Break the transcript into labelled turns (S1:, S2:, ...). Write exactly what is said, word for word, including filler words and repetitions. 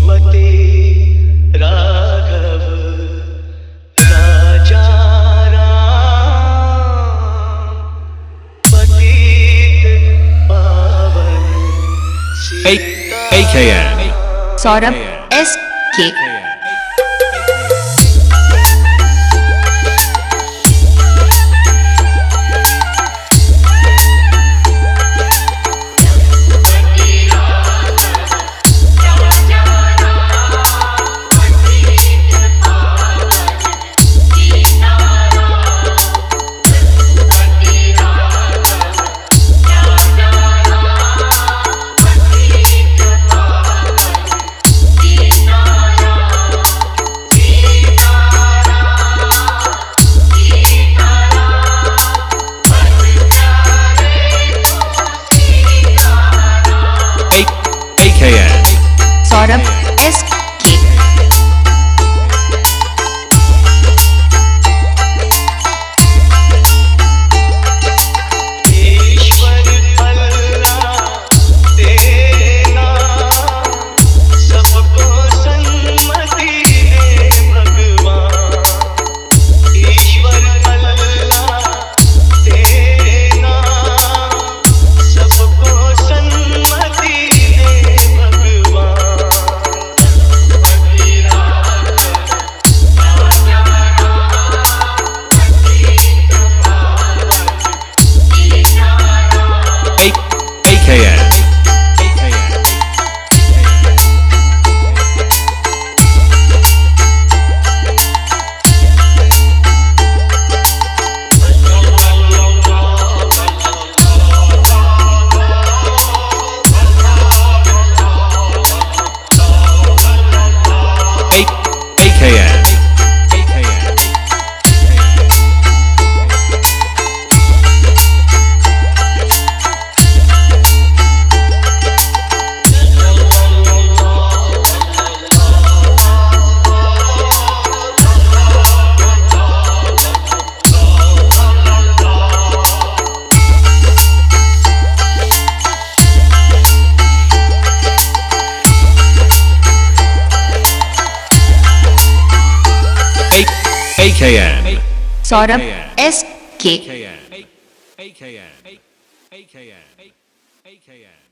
S1: राघव राजा राम पतित पावन
S2: A K N
S3: Saurabh S K
S2: A K N
S3: Saurabh S K
S1: ईश्वर अल्लाह तेरे नाम सबको सन्मति दे भगवान। ईश्वर अल्लाह तेरे नाम सबको सन्मति दे भगवान।
S2: A K N A K N A K N
S3: Saurabh S K
S2: A K N A K N A K N A K N